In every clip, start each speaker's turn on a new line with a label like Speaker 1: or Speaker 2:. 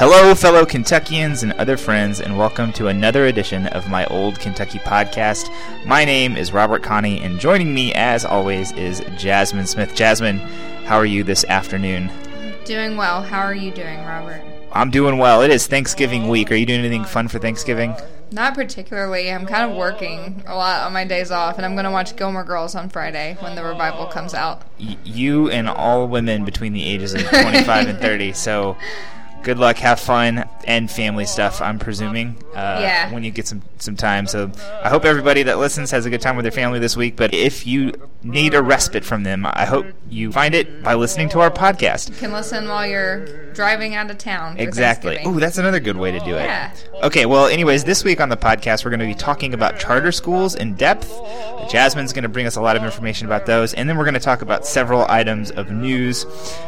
Speaker 1: Hello, fellow Kentuckians and other friends, and welcome to another edition of my Old Kentucky podcast. My name is Robert Connie, and joining me, as always, is Jasmine Smith. Jasmine, how are you this afternoon?
Speaker 2: Doing well. How are you doing, Robert?
Speaker 1: I'm doing well. It is Thanksgiving week. Are you doing anything fun for Thanksgiving?
Speaker 2: Not particularly. I'm kind of working a lot on my days off, and I'm going to watch Gilmore Girls on Friday when the revival comes out.
Speaker 1: You and all women between the ages of 25 and 30, so good luck, have fun, and family stuff, I'm presuming, when you get some time. So I hope everybody that listens has a good time with their family this week, but if you need a respite from them, I hope you find it by listening to our podcast.
Speaker 2: You can listen while you're driving out of town for
Speaker 1: Exactly.
Speaker 2: Thanksgiving.
Speaker 1: Ooh, that's another good way to do it.
Speaker 2: Yeah.
Speaker 1: Okay, well, anyways, this week on the podcast, we're going to be talking about charter schools in depth. Jasmine's going to bring us a lot of information about those, and then we're going to talk about several items of news,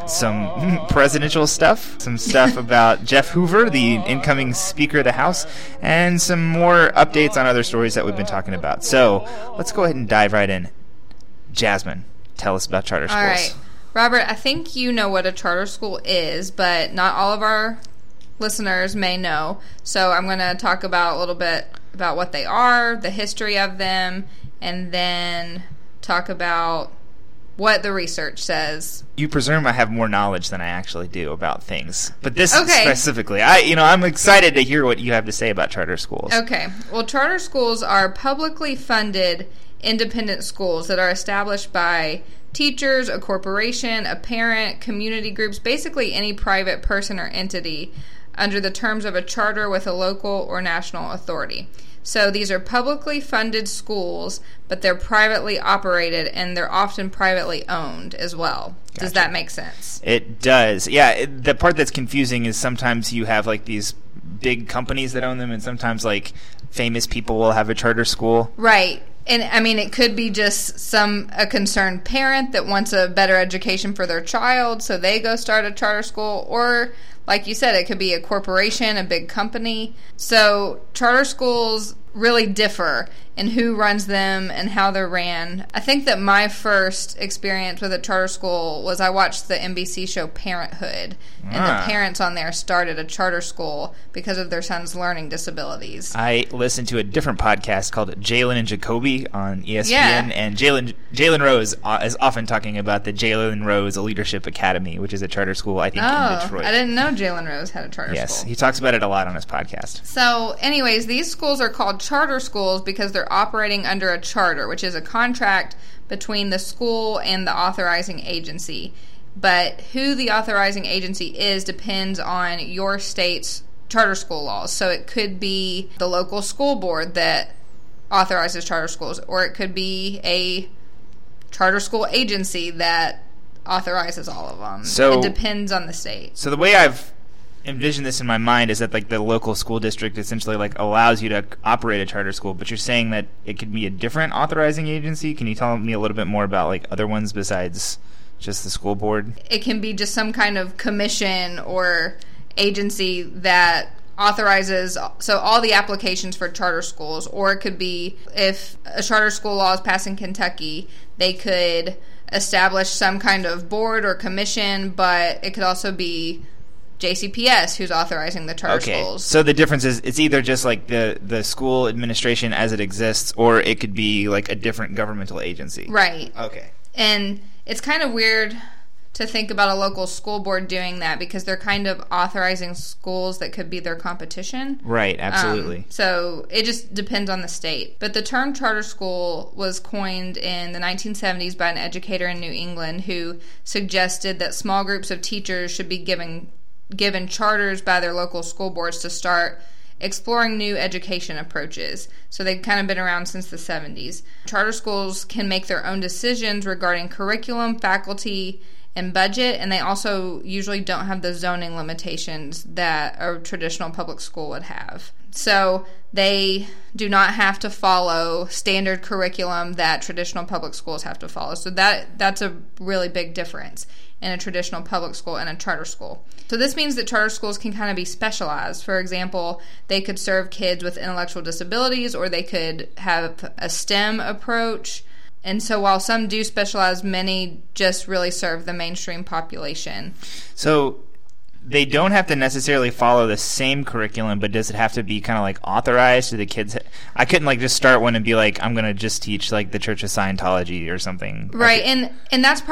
Speaker 1: some presidential stuff, some stuff about Jeff Hoover, the incoming Speaker of the House, and some more updates on other stories that we've been talking about. So let's go ahead and dive right in. Jasmine, tell us about charter schools.
Speaker 2: All right. Robert, I think you know what a charter school is, but not all of our listeners may know. So I'm going to talk about a little bit about what they are, the history of them, and then talk about what the research says.
Speaker 1: You presume I have more knowledge than I actually do about things. But this
Speaker 2: Okay.
Speaker 1: specifically, I'm excited to hear what you have to say about charter schools.
Speaker 2: Okay. Well, charter schools are publicly funded independent schools that are established by teachers, a corporation, a parent, community groups, basically any private person or entity under the terms of a charter with a local or national authority. So these are publicly funded schools, but they're privately operated, and they're often privately owned as well.
Speaker 1: Gotcha.
Speaker 2: Does that make sense?
Speaker 1: It does. Yeah, the part that's confusing is sometimes you have like these big companies that own them, and sometimes like famous people will have a charter school.
Speaker 2: Right. And, I mean, it could be just a concerned parent that wants a better education for their child, so they go start a charter school. Or, like you said, it could be a corporation, a big company. So charter schools really differ in who runs them and how they're ran. I think that my first experience with a charter school was I watched the NBC show Parenthood, and the parents on there started a charter school because of their son's learning disabilities.
Speaker 1: I listened to a different podcast called Jalen and Jacoby on ESPN, and Jalen Rose is often talking about the Jalen Rose Leadership Academy, which is a charter school, I think, in Detroit.
Speaker 2: I didn't know Jalen Rose had a charter school.
Speaker 1: Yes, he talks about it a lot on his podcast.
Speaker 2: So, anyways, these schools are called charter schools because they're operating under a charter, which is a contract between the school and the authorizing agency. But who the authorizing agency is depends on your state's charter school laws. So it could be the local school board that authorizes charter schools, or it could be a charter school agency that authorizes all of them.
Speaker 1: So,
Speaker 2: it depends on the state.
Speaker 1: So the way I've envisioned this in my mind is that like the local school district essentially like allows you to operate a charter school, but you're saying that it could be a different authorizing agency. Can you tell me a little bit more about like other ones besides just the school board?
Speaker 2: It can be just some kind of commission or agency that authorizes all the applications for charter schools. Or it could be, if a charter school law is passed in Kentucky, they could establish some kind of board or commission, but it could also be JCPS who's authorizing the charter schools.
Speaker 1: So the difference is it's either just like the school administration as it exists, or it could be like a different governmental agency.
Speaker 2: Right.
Speaker 1: Okay.
Speaker 2: And it's kind of weird to think about a local school board doing that because they're kind of authorizing schools that could be their competition.
Speaker 1: Right, absolutely.
Speaker 2: So it just depends on the state. But the term charter school was coined in the 1970s by an educator in New England who suggested that small groups of teachers should be given charters by their local school boards to start exploring new education approaches. So they've kind of been around since the 70s. Charter schools can make their own decisions regarding curriculum, faculty, and budget, and they also usually don't have the zoning limitations that a traditional public school would have. So they do not have to follow standard curriculum that traditional public schools have to follow. So that's a really big difference in a traditional public school and a charter school. So this means that charter schools can kind of be specialized. For example, they could serve kids with intellectual disabilities, or they could have a STEM approach. And so while some do specialize, many just really serve the mainstream population.
Speaker 1: So they don't have to necessarily follow the same curriculum, but does it have to be kind of like authorized to the kids? I couldn't like just start one and be like, I'm going to just teach like the Church of Scientology or something.
Speaker 2: Right, and that's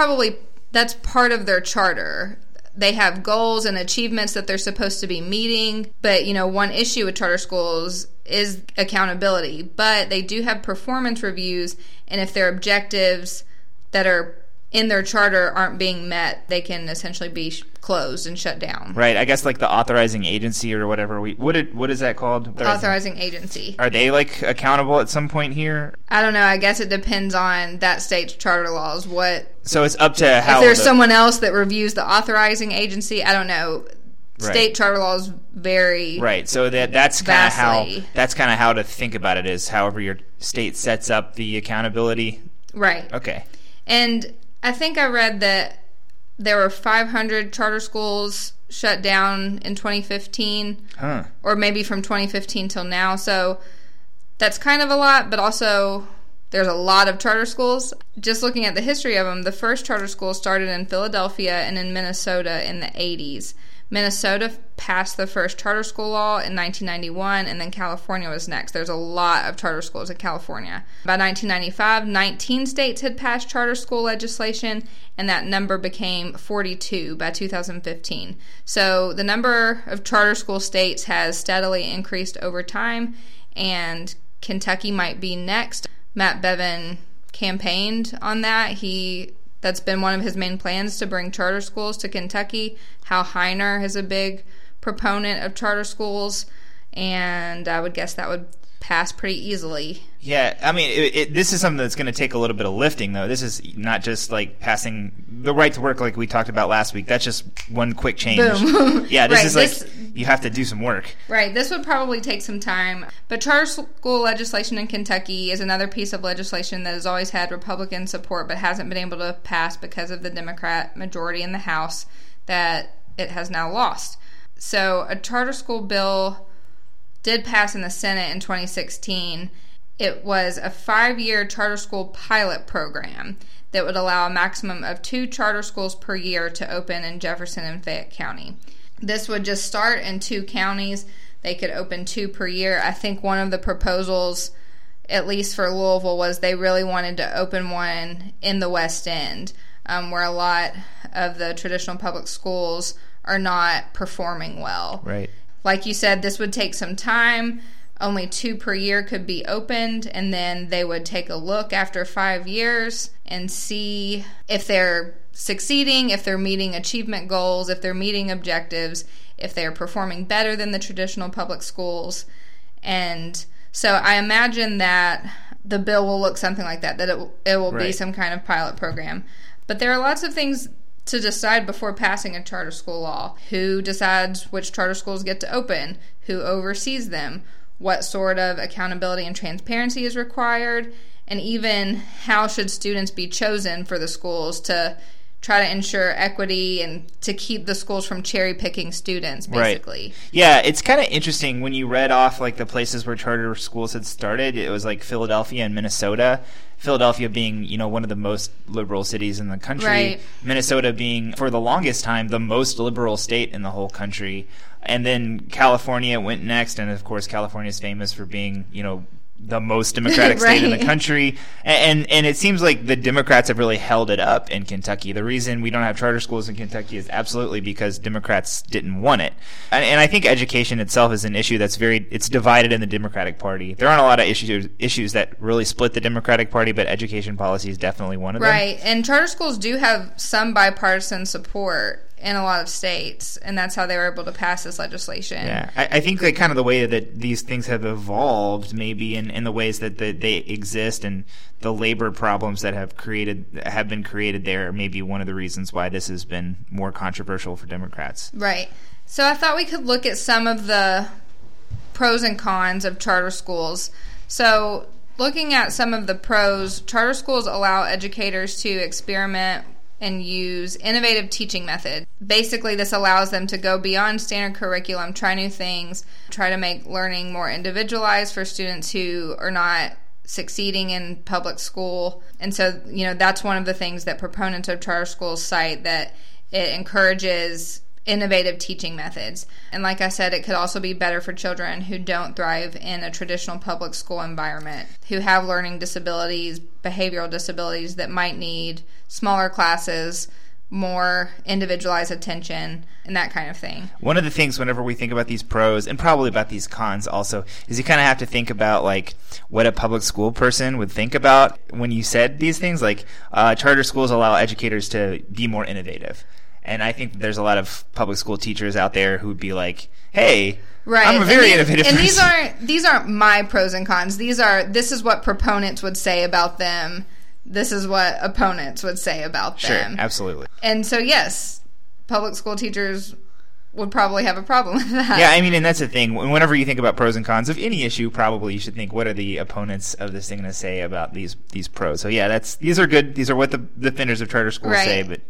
Speaker 2: part of their charter. They have goals and achievements that they're supposed to be meeting, but one issue with charter schools is accountability. But they do have performance reviews, and if their objectives that are in their charter aren't being met, they can essentially be closed and shut down.
Speaker 1: Right. I guess like the authorizing agency or whatever. What is that called?
Speaker 2: Authorizing agency.
Speaker 1: Are they like accountable at some point here?
Speaker 2: I don't know. I guess it depends on that state's charter laws.
Speaker 1: So it's up to how.
Speaker 2: If there's someone else that reviews the authorizing agency, I don't know.
Speaker 1: Right.
Speaker 2: State charter laws vary.
Speaker 1: Right. So that's kind of how to think about it, is however your state sets up the accountability.
Speaker 2: Right.
Speaker 1: Okay.
Speaker 2: And I think I read that there were 500 charter schools shut down in 2015, or maybe from 2015 till now. So that's kind of a lot, but also there's a lot of charter schools. Just looking at the history of them, the first charter school started in Philadelphia and in Minnesota in the 80s. Minnesota passed the first charter school law in 1991, and then California was next. There's a lot of charter schools in California. By 1995, 19 states had passed charter school legislation, and that number became 42 by 2015. So the number of charter school states has steadily increased over time, and Kentucky might be next. Matt Bevin campaigned on that. That's been one of his main plans, to bring charter schools to Kentucky. Hal Heiner is a big proponent of charter schools, and I would guess that would pass pretty easily.
Speaker 1: Yeah, I mean, this is something that's going to take a little bit of lifting, though. This is not just like passing the right to work like we talked about last week. That's just one quick change.
Speaker 2: Boom.
Speaker 1: Yeah, this is you have to do some work.
Speaker 2: Right, this would probably take some time. But charter school legislation in Kentucky is another piece of legislation that has always had Republican support but hasn't been able to pass because of the Democrat majority in the House that it has now lost. So a charter school bill did pass in the Senate in 2016. It was a 5-year charter school pilot program that would allow a maximum of 2 charter schools per year to open in Jefferson and Fayette County. This would just start in 2 counties. They could open 2 per year. I think one of the proposals, at least for Louisville, was they really wanted to open one in the West End, where a lot of the traditional public schools are not performing well.
Speaker 1: Right.
Speaker 2: Like you said, this would take some time. Only 2 per year could be opened, and then they would take a look after 5 years and see if they're succeeding, if they're meeting achievement goals, if they're meeting objectives, if they're performing better than the traditional public schools. And so I imagine that the bill will look something like that it will be some kind of pilot program. But there are lots of things to decide before passing a charter school law. Who decides which charter schools get to open? Who oversees them? What sort of accountability and transparency is required? And even how should students be chosen for the schools to try to ensure equity and to keep the schools from cherry-picking students, basically.
Speaker 1: Right. Yeah, it's kind of interesting when you read off like the places where charter schools had started. It was like Philadelphia and Minnesota. Philadelphia being, one of the most liberal cities in the country.
Speaker 2: Right.
Speaker 1: Minnesota being, for the longest time, the most liberal state in the whole country. And then California went next, and of course California is famous for being, the most democratic state in the country. And it seems like the Democrats have really held it up in Kentucky. The reason we don't have charter schools in Kentucky is absolutely because Democrats didn't want it. And I think education itself is an issue that's it's divided in the Democratic Party. There aren't a lot of issues that really split the Democratic Party, but education policy is definitely one of them.
Speaker 2: Right. And charter schools do have some bipartisan support in a lot of states, and that's how they were able to pass this legislation.
Speaker 1: Yeah, I think like kind of the way that these things have evolved, maybe in the ways that they exist, and the labor problems that have been created there, may be one of the reasons why this has been more controversial for Democrats.
Speaker 2: Right. So I thought we could look at some of the pros and cons of charter schools. So looking at some of the pros, charter schools allow educators to experiment and use innovative teaching methods. Basically, this allows them to go beyond standard curriculum, try new things, try to make learning more individualized for students who are not succeeding in public school. And so, that's one of the things that proponents of charter schools cite, that it encourages innovative teaching methods. And like I said, it could also be better for children who don't thrive in a traditional public school environment, who have learning disabilities, behavioral disabilities that might need smaller classes, more individualized attention, and that kind of thing.
Speaker 1: One of the things whenever we think about these pros, and probably about these cons also, is you kind of have to think about like what a public school person would think about when you said these things. Like charter schools allow educators to be more innovative. And I think there's a lot of public school teachers out there who would be like, hey, right. I'm a very innovative person.
Speaker 2: And these aren't my pros and cons. This is what proponents would say about them. This is what opponents would say about them.
Speaker 1: Sure, absolutely.
Speaker 2: And so, yes, public school teachers would probably have a problem with that.
Speaker 1: Yeah, I mean, and that's the thing. Whenever you think about pros and cons of any issue, probably you should think, what are the opponents of this thing going to say about these pros? So, yeah, these are good. These are what the defenders of charter schools say. But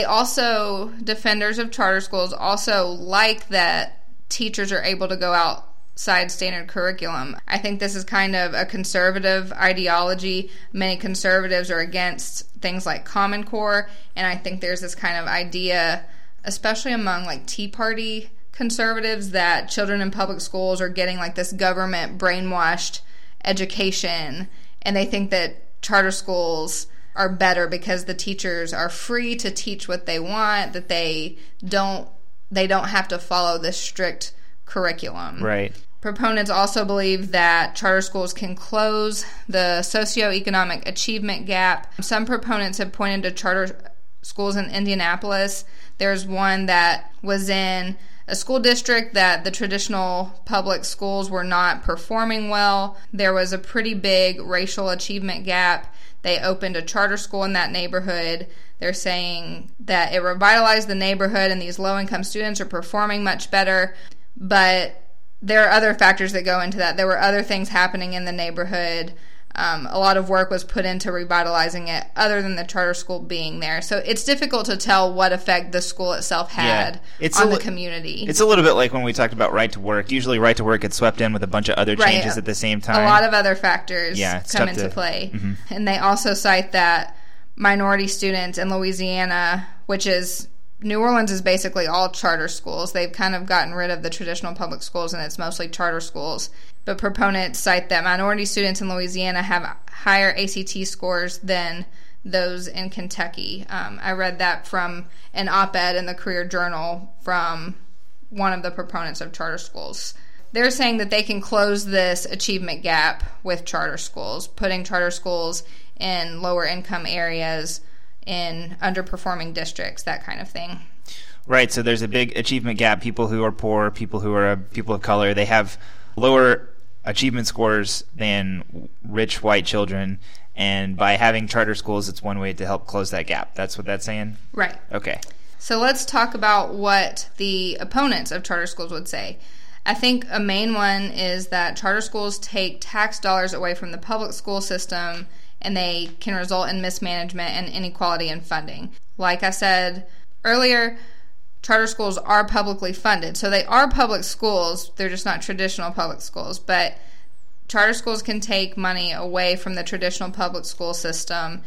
Speaker 2: defenders of charter schools also like that teachers are able to go outside standard curriculum. I think this is kind of a conservative ideology. Many conservatives are against things like Common Core, and I think there's this kind of idea, especially among like Tea Party conservatives, that children in public schools are getting like this government brainwashed education, and they think that charter schools are better because the teachers are free to teach what they want, that they don't have to follow this strict curriculum.
Speaker 1: Right.
Speaker 2: Proponents also believe that charter schools can close the socioeconomic achievement gap. Some proponents have pointed to charter schools in Indianapolis. There's one that was in a school district that the traditional public schools were not performing well. There was a pretty big racial achievement gap. They opened a charter school in that neighborhood. They're saying that it revitalized the neighborhood and these low-income students are performing much better. But there are other factors that go into that. There were other things happening in the neighborhood. A lot of work was put into revitalizing it other than the charter school being there. So it's difficult to tell what effect the school itself had on the community.
Speaker 1: It's a little bit like when we talked about right to work. Usually right to work gets swept in with a bunch of other changes at the same time.
Speaker 2: A lot of other factors come into play.
Speaker 1: Mm-hmm.
Speaker 2: And they also cite that minority students in Louisiana, which is New Orleans is basically all charter schools. They've kind of gotten rid of the traditional public schools, and it's mostly charter schools. But proponents cite that minority students in Louisiana have higher ACT scores than those in Kentucky. I read that from an op-ed in the Career Journal from one of the proponents of charter schools. They're saying that they can close this achievement gap with charter schools, putting charter schools in lower income areas, in underperforming districts, that kind of thing.
Speaker 1: Right, so there's a big achievement gap. People who are poor, people who are people of color, they have lower achievement scores than rich white children, and by having charter schools, it's one way to help close that gap. That's what that's saying?
Speaker 2: Right.
Speaker 1: Okay.
Speaker 2: So let's talk about what the opponents of charter schools would say. I think a main one is that charter schools take tax dollars away from the public school system, and they can result in mismanagement and inequality in funding. Like I said earlier, charter schools are publicly funded. So they are public schools. They're just not traditional public schools. But charter schools can take money away from the traditional public school system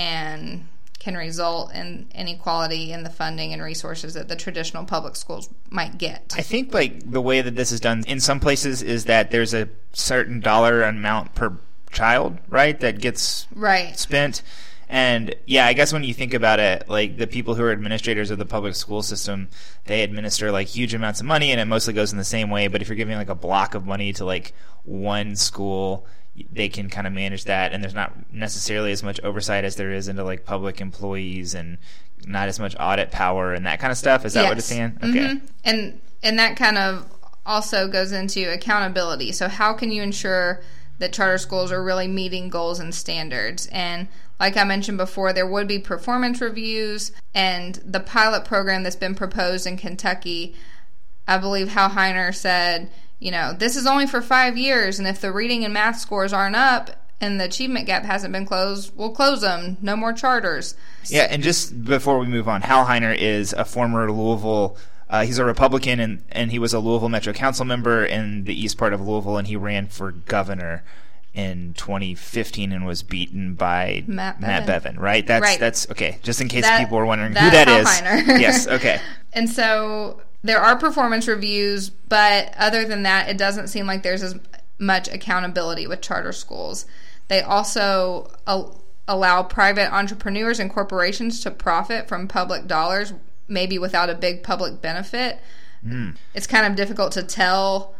Speaker 2: and can result in inequality in the funding and resources that the traditional public schools might get.
Speaker 1: I think like the way that this is done in some places is that there's a certain dollar amount per child, right, that gets spent. And yeah, I guess when you think about it, like the people who are administrators of the public school system, they administer like huge amounts of money, and it mostly goes in the same way. But if you're giving like a block of money to like one school, they can kind of manage that, and there's not necessarily as much oversight as there is into like public employees, and not as much audit power and that kind of stuff. Is that what it's saying? Okay.
Speaker 2: Mm-hmm. And that kind of also goes into accountability. So how can you ensure that charter schools are really meeting goals and standards? And like I mentioned before, there would be performance reviews, and the pilot program that's been proposed in Kentucky, I believe Hal Heiner said, this is only for 5 years, and if the reading and math scores aren't up and the achievement gap hasn't been closed, we'll close them. No more charters.
Speaker 1: Yeah, and just before we move on, Hal Heiner is a former Louisville he's a Republican, and he was a Louisville Metro Council member in the east part of Louisville, and he ran for governor. in 2015 and was beaten by
Speaker 2: Matt
Speaker 1: Bevin, right? That's okay. Just in case people were wondering who
Speaker 2: that
Speaker 1: is.
Speaker 2: Heiner.
Speaker 1: Yes, okay.
Speaker 2: And so there are performance reviews, but other than that, it doesn't seem like there's as much accountability with charter schools. They also allow private entrepreneurs and corporations to profit from public dollars, maybe without a big public benefit. It's kind of difficult to tell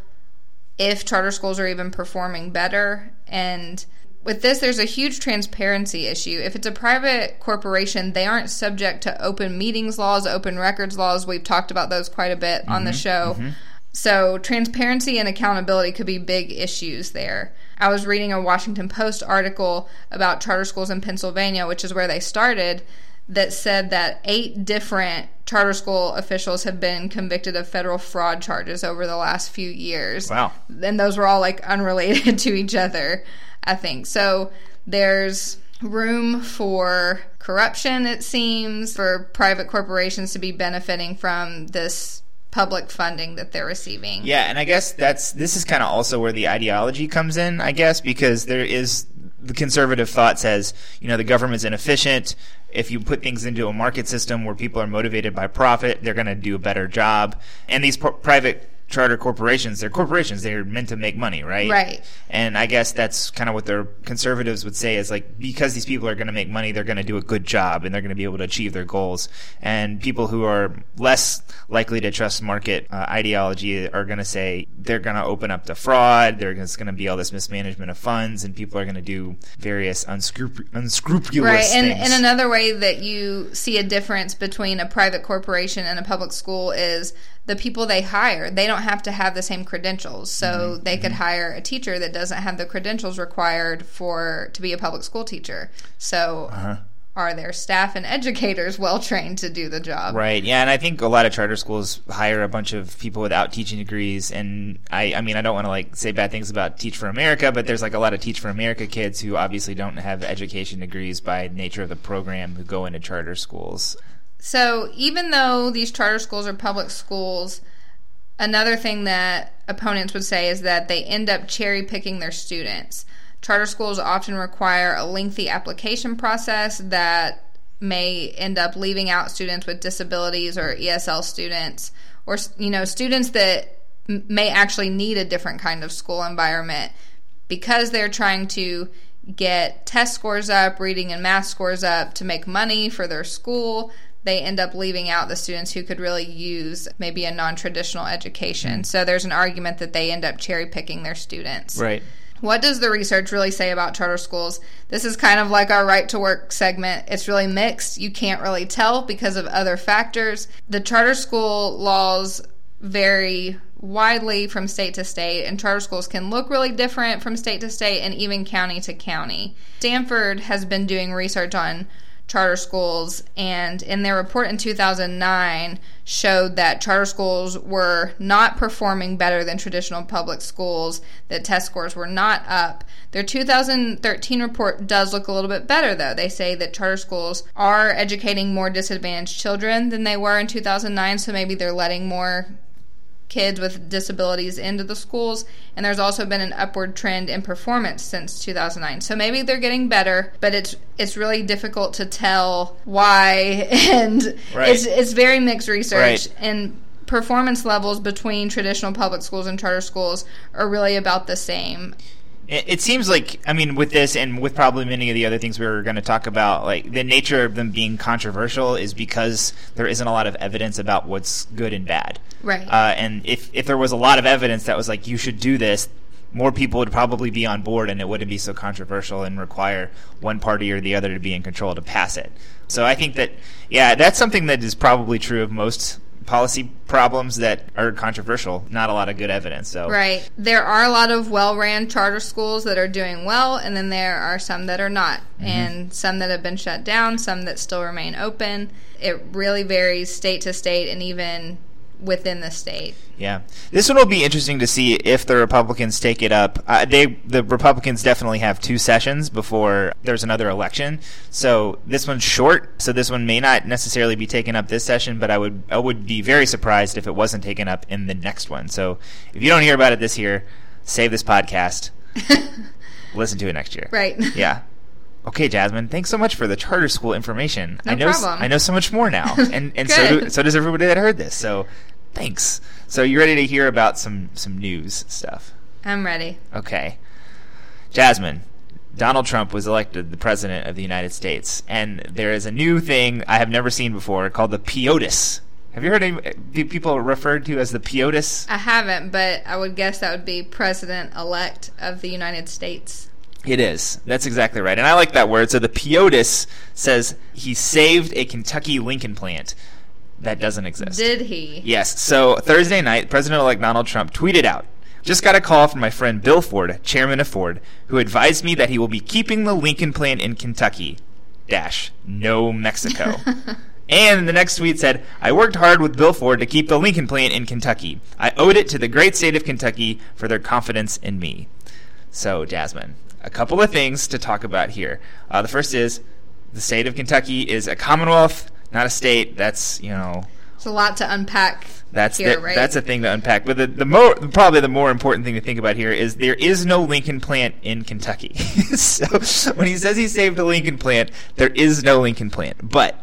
Speaker 2: if charter schools are even performing better. And with this, there's a huge transparency issue. If it's a private corporation, they aren't subject to open meetings laws, open records laws. We've talked about those quite a bit on the show. So transparency and accountability could be big issues there. I was reading a Washington Post article about charter schools in Pennsylvania, which is where they started, that said that 8 different charter school officials have been convicted of federal fraud charges over the last few years.
Speaker 1: Wow.
Speaker 2: And those were all like unrelated to each other, I think. So there's room for corruption, it seems, for private corporations to be benefiting from this public funding that they're receiving.
Speaker 1: Yeah, and I guess this is kind of also where the ideology comes in, I guess, because there is the conservative thought says, the government's inefficient. If you put things into a market system where people are motivated by profit, they're going to do a better job. And these private charter corporations, they're meant to make money, right?
Speaker 2: Right.
Speaker 1: And I guess that's kind of what their conservatives would say is like, because these people are going to make money, they're going to do a good job and they're going to be able to achieve their goals. And people who are less likely to trust market ideology are going to say they're going to open up to fraud, there's going to be all this mismanagement of funds, and people are going to do various unscrupulous things.
Speaker 2: And another way that you see a difference between a private corporation and a public school is the people they hire. They don't have to have the same credentials. So they could hire a teacher that doesn't have the credentials required to be a public school teacher. So are their staff and educators well trained to do the job?
Speaker 1: Right. Yeah, and I think a lot of charter schools hire a bunch of people without teaching degrees. And I mean, I don't want to say bad things about Teach for America, but there's a lot of Teach for America kids who obviously don't have education degrees by nature of the program who go into charter schools.
Speaker 2: So even though these charter schools are public schools, another thing that opponents would say is that they end up cherry-picking their students. Charter schools often require a lengthy application process that may end up leaving out students with disabilities or ESL students, or students that may actually need a different kind of school environment because they're trying to get test scores up, reading and math scores up to make money for their school. They end up leaving out the students who could really use maybe a non-traditional education. So there's an argument that they end up cherry-picking their students.
Speaker 1: Right.
Speaker 2: What does the research really say about charter schools? This is kind of like our Right to Work segment. It's really mixed. You can't really tell because of other factors. The charter school laws vary widely from state to state, and charter schools can look really different from state to state and even county to county. Stanford has been doing research on charter schools, and in their report in 2009 showed that charter schools were not performing better than traditional public schools, that test scores were not up. Their 2013 report does look a little bit better, though. They say that charter schools are educating more disadvantaged children than they were in 2009, so maybe they're letting more kids with disabilities into the schools, and there's also been an upward trend in performance since 2009. So maybe they're getting better, but it's really difficult to tell why, and it's very mixed research. And performance levels between traditional public schools and charter schools are really about the same.
Speaker 1: It seems like, with this and with probably many of the other things we were going to talk about, the nature of them being controversial is because there isn't a lot of evidence about what's good and bad.
Speaker 2: Right.
Speaker 1: And if there was a lot of evidence that was like, you should do this, more people would probably be on board and it wouldn't be so controversial and require one party or the other to be in control to pass it. So I think that, that's something that is probably true of most policy problems that are controversial, not a lot of good evidence. So
Speaker 2: right. There are a lot of well-ran charter schools that are doing well, and then there are some that are not, and some that have been shut down, some that still remain open. It really varies state to state and even within the state.
Speaker 1: Yeah. This one will be interesting to see if the Republicans take it up. The Republicans definitely have 2 sessions before there's another election. So this one's short, so this one may not necessarily be taken up this session, but I would be very surprised if it wasn't taken up in the next one. So if you don't hear about it this year, save this podcast. listen to it next year.
Speaker 2: Right.
Speaker 1: Yeah. Okay, Jasmine, thanks so much for the charter school information.
Speaker 2: No problem.
Speaker 1: I know so much more now. And so does everybody that heard this. So thanks. So you ready to hear about some news stuff?
Speaker 2: I'm ready.
Speaker 1: Okay. Jasmine, Donald Trump was elected the president of the United States, and there is a new thing I have never seen before called the POTUS. Have you heard any people referred to as the POTUS?
Speaker 2: I haven't, but I would guess that would be President-elect of the United States.
Speaker 1: It is. That's exactly right. And I like that word. So the POTUS says he saved a Kentucky Lincoln plant that doesn't exist.
Speaker 2: Did he?
Speaker 1: Yes. So Thursday night, President-elect Donald Trump tweeted out, "Just got a call from my friend Bill Ford, chairman of Ford, who advised me that he will be keeping the Lincoln plant in Kentucky. No Mexico." And the next tweet said, "I worked hard with Bill Ford to keep the Lincoln plant in Kentucky. I owed it to the great state of Kentucky for their confidence in me." So, Jasmine, a couple of things to talk about here. The first is the state of Kentucky is a commonwealth, not a state. That's,
Speaker 2: It's a lot to unpack
Speaker 1: right?
Speaker 2: That's
Speaker 1: a thing to unpack. But probably the more important thing to think about here is there is no Lincoln plant in Kentucky. So when he says he saved the Lincoln plant, there is no Lincoln plant. But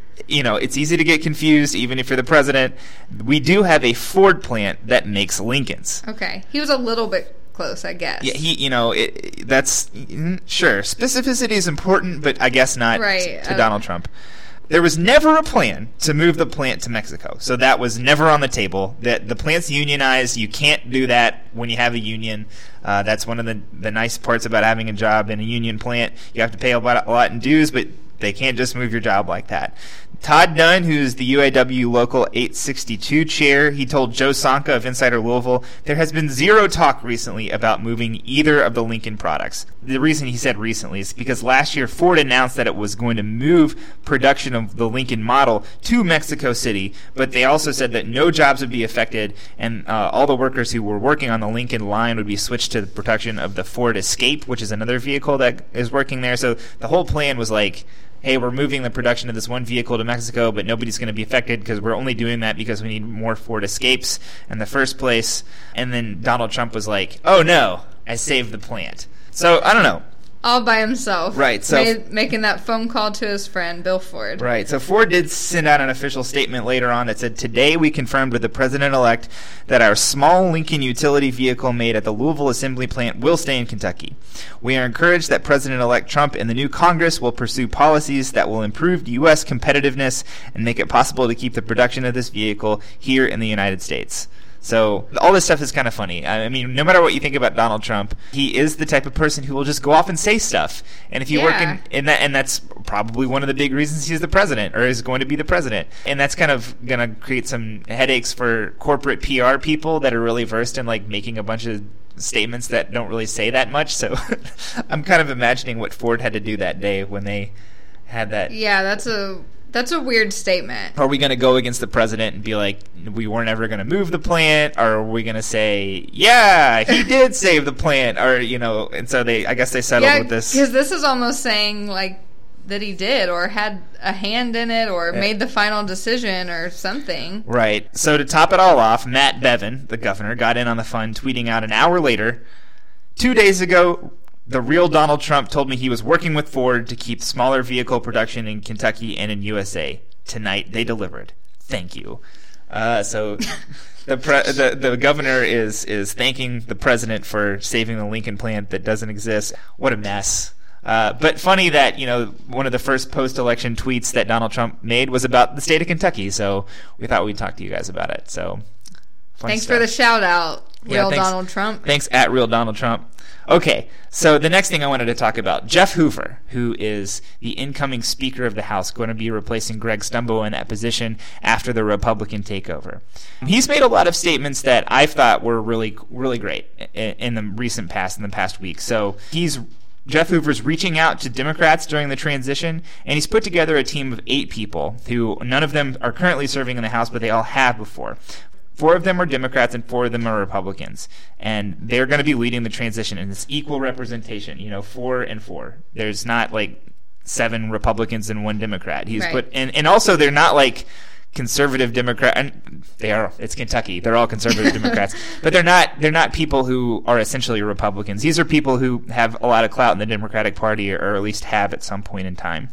Speaker 1: it's easy to get confused, even if you're the president. We do have a Ford plant that makes Lincolns.
Speaker 2: Okay. He was a little bit close, I guess.
Speaker 1: Yeah, that's sure. Specificity is important, but I guess not to Donald Trump. There was never a plan to move the plant to Mexico, so that was never on the table. That the plant's unionized. You can't do that when you have a union. That's one of the nice parts about having a job in a union plant. You have to pay a lot in dues, but they can't just move your job like that. Todd Dunn, who's the UAW Local 862 chair, he told Joe Sonka of Insider Louisville, there has been zero talk recently about moving either of the Lincoln products. The reason he said recently is because last year Ford announced that it was going to move production of the Lincoln model to Mexico City, but they also said that no jobs would be affected, and all the workers who were working on the Lincoln line would be switched to the production of the Ford Escape, which is another vehicle that is working there. So the whole plan was like, hey, we're moving the production of this one vehicle to Mexico, but nobody's going to be affected because we're only doing that because we need more Ford Escapes in the first place. And then Donald Trump was like, oh no, I saved the plant. So, I don't know.
Speaker 2: All by himself.
Speaker 1: Right. So
Speaker 2: making that phone call to his friend, Bill Ford.
Speaker 1: Right. So Ford did send out an official statement later on that said, today we confirmed with the president-elect that our small Lincoln utility vehicle made at the Louisville assembly plant will stay in Kentucky. We are encouraged that President-elect Trump and the new Congress will pursue policies that will improve U.S. competitiveness and make it possible to keep the production of this vehicle here in the United States. So all this stuff is kind of funny. I mean, no matter what you think about Donald Trump, he is the type of person who will just go off and say stuff. And if you work in that, and that's probably one of the big reasons he's the president or is going to be the president. And that's kind of going to create some headaches for corporate PR people that are really versed in like making a bunch of statements that don't really say that much. So I'm kind of imagining what Ford had to do that day when they had that.
Speaker 2: Yeah, that's a weird statement.
Speaker 1: Are we going to go against the president and be like, we weren't ever going to move the plant? Or are we going to say, yeah, he did save the plant? Or, and so I guess they settled with this.
Speaker 2: Because this is almost saying, like, that he did or had a hand in it or made the final decision or something.
Speaker 1: Right. So to top it all off, Matt Bevin, the governor, got in on the fun, tweeting out an hour later, 2 days ago, the real Donald Trump told me he was working with Ford to keep smaller vehicle production in Kentucky and in USA. Tonight they delivered. Thank you. So the governor is thanking the president for saving the Lincoln plant that doesn't exist. What a mess. But funny that, one of the first post-election tweets that Donald Trump made was about the state of Kentucky. So we thought we'd talk to you guys about it. So
Speaker 2: thanks for the shout out, Donald Trump.
Speaker 1: Thanks at Real Donald Trump. Okay, so the next thing I wanted to talk about, Jeff Hoover, who is the incoming Speaker of the House, going to be replacing Greg Stumbo in that position after the Republican takeover. He's made a lot of statements that I thought were really, really great in the recent past, in the past week. So Jeff Hoover's reaching out to Democrats during the transition, and he's put together a team of 8 people who none of them are currently serving in the House, but they all have before. 4 of them are Democrats and 4 of them are Republicans. And they're going to be leading the transition in this equal representation, 4 and 4. There's not like 7 Republicans and 1 Democrat. He's put, and also they're not like conservative Democrat, and it's Kentucky. They're all conservative Democrats, but they're not people who are essentially Republicans. These are people who have a lot of clout in the Democratic Party, or at least have at some point in time.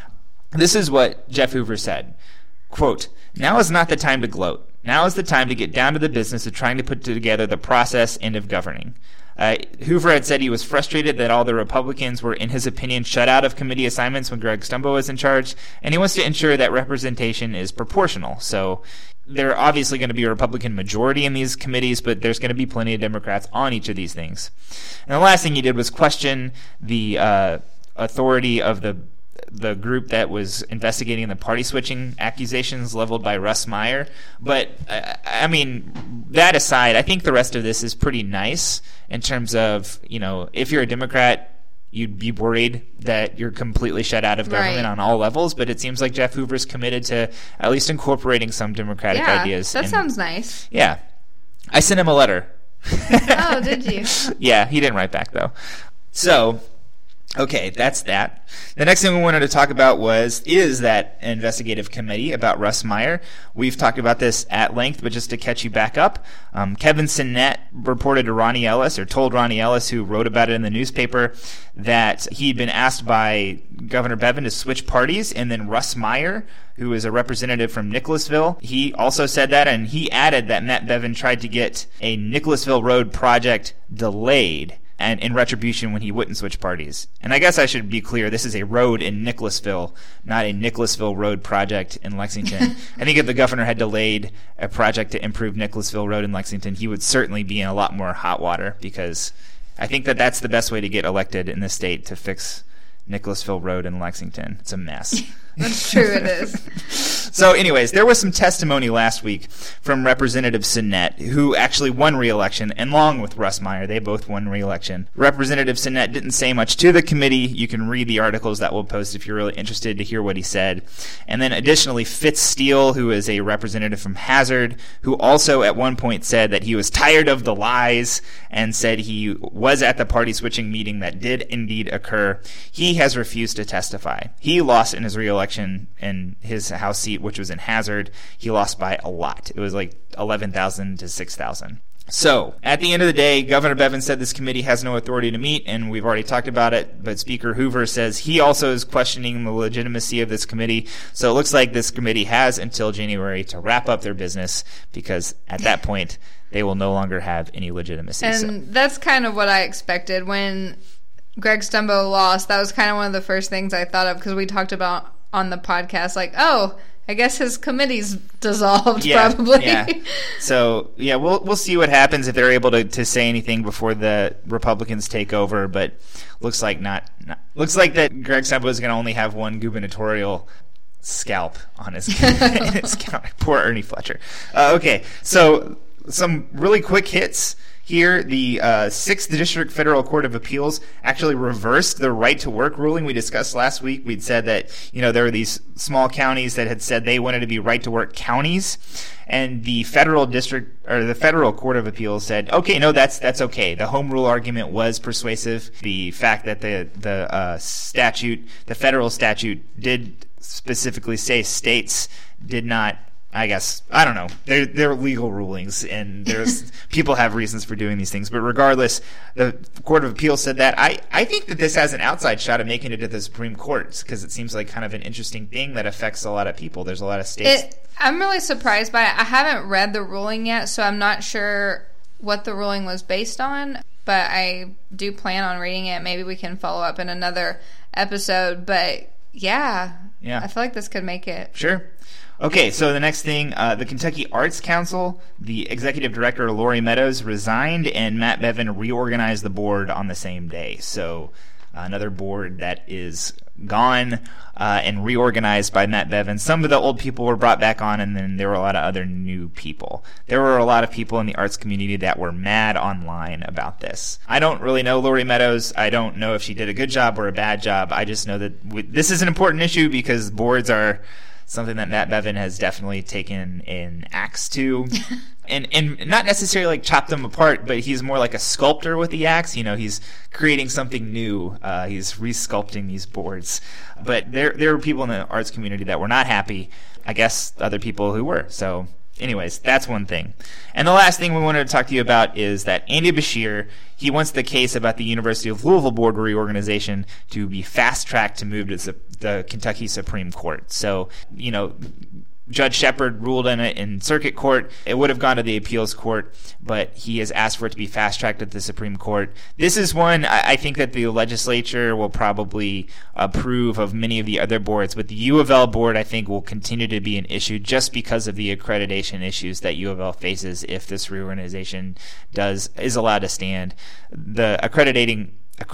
Speaker 1: This is what Jeff Hoover said. Quote, "Now is not the time to gloat. Now is the time to get down to the business of trying to put together the process and of governing." Hoover had said he was frustrated that all the Republicans were, in his opinion, shut out of committee assignments when Greg Stumbo was in charge, and he wants to ensure that representation is proportional. So there are obviously going to be a Republican majority in these committees, but there's going to be plenty of Democrats on each of these things. And the last thing he did was question the authority of the group that was investigating the party switching accusations leveled by Russ Meyer. But, I mean, that aside, I think the rest of this is pretty nice in terms of, if you're a Democrat, you'd be worried that you're completely shut out of government on all levels. But it seems like Jeff Hoover's committed to at least incorporating some Democratic ideas.
Speaker 2: That sounds nice.
Speaker 1: Yeah. I sent him a letter.
Speaker 2: Oh, did you?
Speaker 1: Yeah, he didn't write back, though. So... okay, that's that. The next thing we wanted to talk about is that investigative committee about Russ Meyer. We've talked about this at length, but just to catch you back up, Kevin Sinnett reported to Ronnie Ellis, or told Ronnie Ellis, who wrote about it in the newspaper, that he'd been asked by Governor Bevin to switch parties, and then Russ Meyer, who is a representative from Nicholasville, he also said that, and he added that Matt Bevin tried to get a Nicholasville Road project delayed, and in retribution when he wouldn't switch parties. And I guess I should be clear, this is a road in Nicholasville, not a Nicholasville Road project in Lexington. I think if the governor had delayed a project to improve Nicholasville Road in Lexington, he would certainly be in a lot more hot water, because I think that that's the best way to get elected in this state, to fix Nicholasville Road in Lexington. It's a mess.
Speaker 2: That's true, it is.
Speaker 1: So anyways, there was some testimony last week from Representative Sinnett, who actually won re-election, and along with Russ Meyer, they both won re-election. Representative Sinnett didn't say much to the committee. You can read the articles that we'll post if you're really interested to hear what he said. And then additionally, Fitz Steele, who is a representative from Hazard, who also at one point said that he was tired of the lies and said he was at the party switching meeting that did indeed occur. He has refused to testify. He lost in his re-election in his House seat, which was in Hazard. He lost by a lot. It was like 11,000 to 6,000. So, at the end of the day, Governor Bevin said this committee has no authority to meet, and we've already talked about it, but Speaker Hoover says he also is questioning the legitimacy of this committee. So it looks like this committee has until January to wrap up their business, because at that point, they will no longer have any legitimacy.
Speaker 2: And that's kind of what I expected. When Greg Stumbo lost, that was kind of one of the first things I thought of, because we talked about on the podcast, like, oh, I guess his committee's dissolved, probably.
Speaker 1: Yeah. So, yeah, we'll see what happens if they're able to say anything before the Republicans take over, but looks like not. Looks like that Greg Stumbo is going to only have one gubernatorial scalp on his scalp. Poor Ernie Fletcher. Okay, so some really quick hits. Here, the 6th District Federal Court of Appeals actually reversed the right-to-work ruling we discussed last week. We'd said that, there were these small counties that had said they wanted to be right-to-work counties, and the Federal Court of Appeals said, okay, no, that's okay. The home rule argument was persuasive. The fact that the federal statute did specifically say states did not, I guess, I don't know. They're legal rulings, and people have reasons for doing these things. But regardless, the Court of Appeals said that. I think that this has an outside shot of making it to the Supreme Court, because it seems like kind of an interesting thing that affects a lot of people. There's a lot of states.
Speaker 2: I'm really surprised by it. I haven't read the ruling yet, so I'm not sure what the ruling was based on, but I do plan on reading it. Maybe we can follow up in another episode. But yeah, I feel like this could make it.
Speaker 1: Sure. Okay, so the next thing, the Kentucky Arts Council, the executive director, Lori Meadows, resigned, and Matt Bevin reorganized the board on the same day. So another board that is gone and reorganized by Matt Bevin. Some of the old people were brought back on, and then there were a lot of other new people. There were a lot of people in the arts community that were mad online about this. I don't really know Lori Meadows. I don't know if she did a good job or a bad job. I just know that this is an important issue, because boards are something that Matt Bevin has definitely taken an axe to. and not necessarily like chop them apart, but he's more like a sculptor with the axe. He's creating something new. He's resculpting these boards. But there were people in the arts community that were not happy. I guess other people who were. So anyways, that's one thing. And the last thing we wanted to talk to you about is that Andy Beshear, he wants the case about the University of Louisville board reorganization to be fast-tracked to move to the Kentucky Supreme Court. So, Judge Shepard ruled in it in circuit court. It would have gone to the appeals court, but he has asked for it to be fast-tracked at the Supreme Court. This is one I think that the legislature will probably approve of many of the other boards, but the U of L board I think will continue to be an issue just because of the accreditation issues that U of L faces if this reorganization is allowed to stand. The accrediting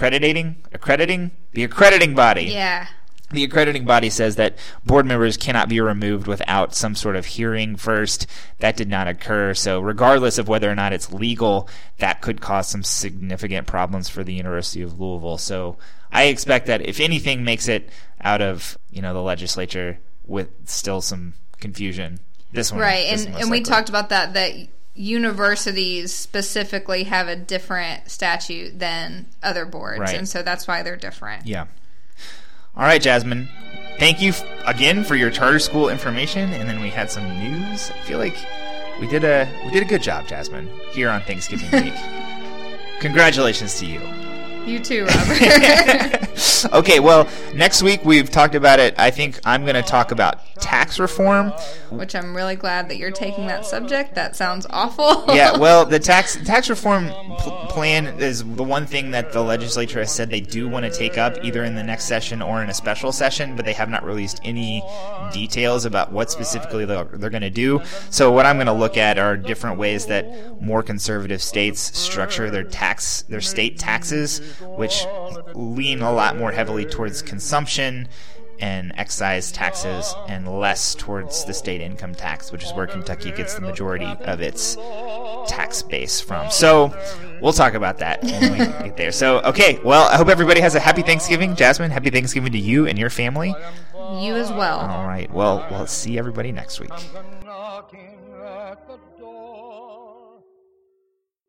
Speaker 1: body.
Speaker 2: Yeah.
Speaker 1: The accrediting body says that board members cannot be removed without some sort of hearing first. That did not occur. So regardless of whether or not it's legal, that could cause some significant problems for the University of Louisville. So I expect that if anything makes it out of, the legislature with still some confusion, this one.
Speaker 2: Right.
Speaker 1: And
Speaker 2: we
Speaker 1: likely
Speaker 2: talked about that universities specifically have a different statute than other boards.
Speaker 1: Right.
Speaker 2: And so that's why they're different.
Speaker 1: Yeah. All right, Jasmine. Thank you again for your charter school information, and then we had some news. I feel like we did a good job, Jasmine, here on Thanksgiving week. Congratulations to you.
Speaker 2: You too, Robert.
Speaker 1: Okay, well, next week we've talked about it. I think I'm going to talk about tax reform.
Speaker 2: Which I'm really glad that you're taking that subject. That sounds awful.
Speaker 1: Yeah, well, the tax reform plan is the one thing that the legislature has said they do want to take up either in the next session or in a special session, but they have not released any details about what specifically they're going to do. So what I'm going to look at are different ways that more conservative states structure their state taxes, which lean a lot more heavily towards consumption and excise taxes and less towards the state income tax, which is where Kentucky gets the majority of its tax base from. So we'll talk about that when we get there. So, okay, well, I hope everybody has a happy Thanksgiving. Jasmine, happy Thanksgiving to you and your family.
Speaker 2: You as well.
Speaker 1: All right, well, we'll see everybody next week.